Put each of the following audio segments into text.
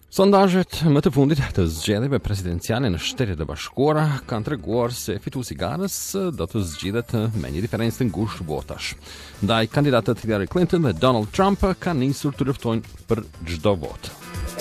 Sondazhet më të fundit të zgjedhjeve presidenciale në Shtetet e Bashkuara kanë treguar se fituesi i garës do të zgjidhet me një diferencë të ngushtë votash. Ndaj kandidatët Hillary Clinton dhe Donald Trump kanë nisur të luftojnë për çdo votë.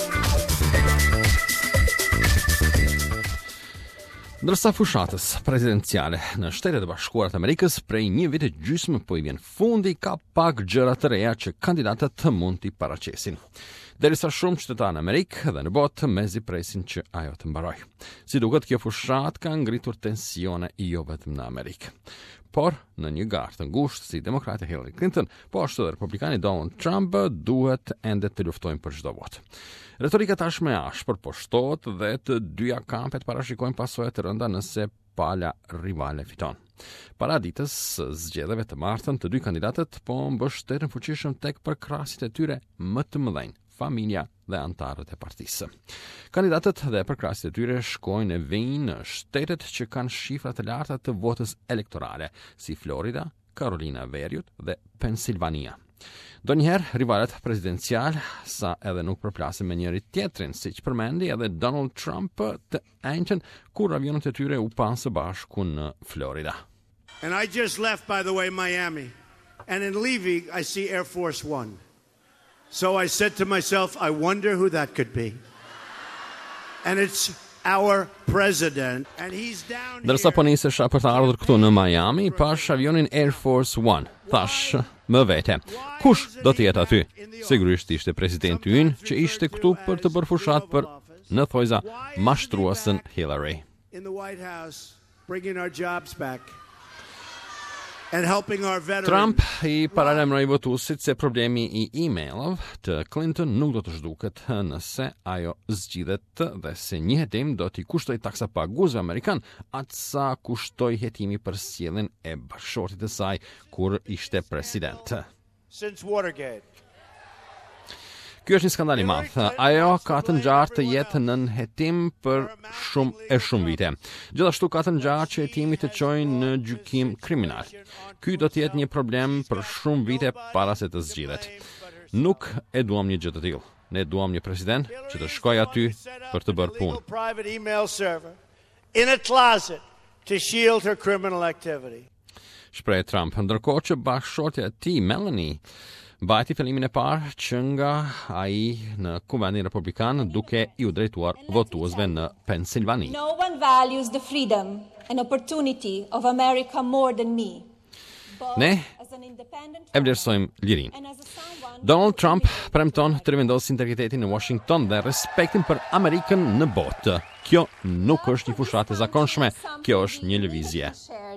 Ndërsa fushatës presidenciale në Shtetet e Bashkuara të Amerikës prej një vit e gjysmë po i vjen fundi, ka pak gjëra të reja që kandidatët mund t'i paraqesin. Derisa shumë qytetarë në Amerikë dhe në botë mezi presin që ajo të mbaroj. Si duket, kjo fushat ka ngritur tensione jo vetëm në Amerikë. Por në një garë të ngushtë si demokrati Hillary Clinton, po ashtu dhe republikani Donald Trump duhet ende të luftojnë për çdo votë. Retorika tashmë e ashpër po shtohet dhe të dyja kampet parashikojnë pasojat të rënda nëse pala rivale fiton. Para ditës zgjedhjeve të martën, të dy kandidatët po mbështeten fuqishëm tek përkrahasit e tyre më të mëdhenj, familja dhe antarët e partisë. Kandidatët dhe përkrahasit e tyre shkojnë e vijnë në shtetet që kanë shifra të larta të votës elektorale, si Florida, Carolina e Veriut dhe Pensilvania. Donjëherë rivalet presidencial sa edhe nuk përplasin me njëri tjetrin, siç përmendi edhe Donald Trump të enjtën kur avionët e tyre u panë së bashku në Florida. And I just left, by the way, Miami. And in leaving, I see Air Force One. So I said to myself, I wonder who that could be. And it's our president. And he's down here. Dërsa po nisesha për të ardhur këtu në Miami, pash avionin Air Force One. Thash, më vete, kush do të jetë aty? Sigurisht ishte presidenti ynë që ishte këtu për të bërë fushat për, në thojza, mashtruesën Hillary. In the White House, bringing our jobs back. And helping our veterans. Trump i paralajmëroi votuesit se problemi i emailov të Clinton nuk do të zhduket nëse ajo zgjidhet dhe se një hetim do t'i kushtoj taksa paguesve amerikan atë sa kushtoi hetimi për sjelljen e bashkëshortit të saj kur ishte president. Since Watergate. Ky është një skandal i madh. Ajo ka të ngjarë të jetë nën hetim për shumë vite. Gjithashtu ka të ngjarë që hetimi të çojë në gjykim kriminal. Ky do të jetë një problem për shumë vite para se të zgjidhet. Nuk e duam një gjë të tillë. Ne duam një president që të shkojë aty për të bërë punë. In a closet to shield her criminal activity. Shpreh Trump, ndërkohë që bashkëshortja e tij, Melanie, mbajti fillimin e parë që nga ai në Kuvendin Republikan duke i u drejtuar votuesve në Pensilvani. No one values the freedom and opportunity of America more than me. Ne e vlerësojmë lirinë. Donald Trump premton të rivendosë integritetin në Washington dhe respektin për Amerikën në botë. Kjo nuk është një fushatë e zakonshme, kjo është një lëvizje.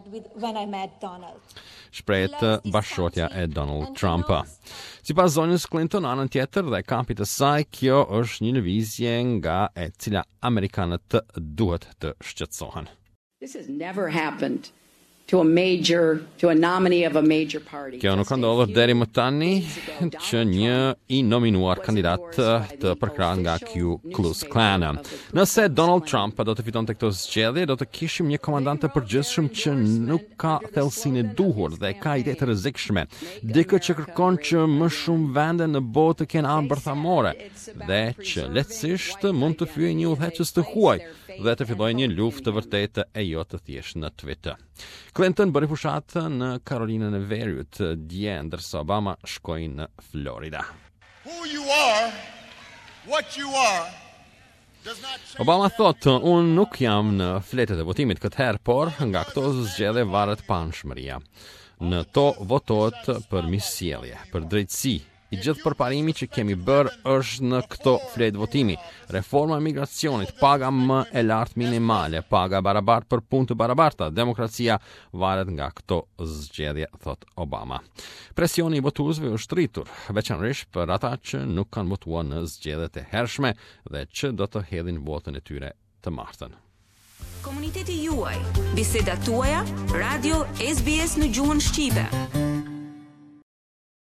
Shprehet bashkëshortja e Donald Trump. Sipas zonjës Clinton, anën tjetër dhe kampit të saj, kjo është një lëvizje nga e cila amerikanët duhet të shqetësohen. This has never happened to a nominee of a major party. Kjo nuk ka ndodhur deri më tani që një i nominuar kandidat të përkrahur nga Ku Klux Klan. Nëse Donald Trump do të fitonte këto zgjedhje, do të kishim një komandant të përgjithshëm që nuk ka thellësinë e duhur dhe ka ide të rrezikshme. Dikë që kërkon që më shumë vende në botë të kenë anë bërthamore dhe që lehtësisht mund të fyejë një udhëheqës të huaj dhe të fillojë një luftë të vërtetë e jo të thjeshtë në Twitter. Clinton bëri fushatë në Carolinën e Veriut dje, ndërsa Obama shkoi në Florida. Who you are, what you are, does not change. Obama thotë, unë nuk jam në fletët e votimit këtë herë, por nga këto zgjedhje varet panshmëria. Në to votohet për mirësjellje, për drejtësi. I gjithë përparimi që kemi bërë është në këto fletë votimi. Reforma e migracionit, paga më e lartë minimale, paga barabartë për punë të barabarta, demokracia varet nga këto zgjedhje, thot Obama. Presioni i votuesve është rritur, veçanërisht për ata që nuk kanë votuar në zgjedhjet e hershme dhe që do të hedhin votën e tyre të martën. Komuniteti juaj, bisedat tuaja, radio SBS në gjuhën shqipe.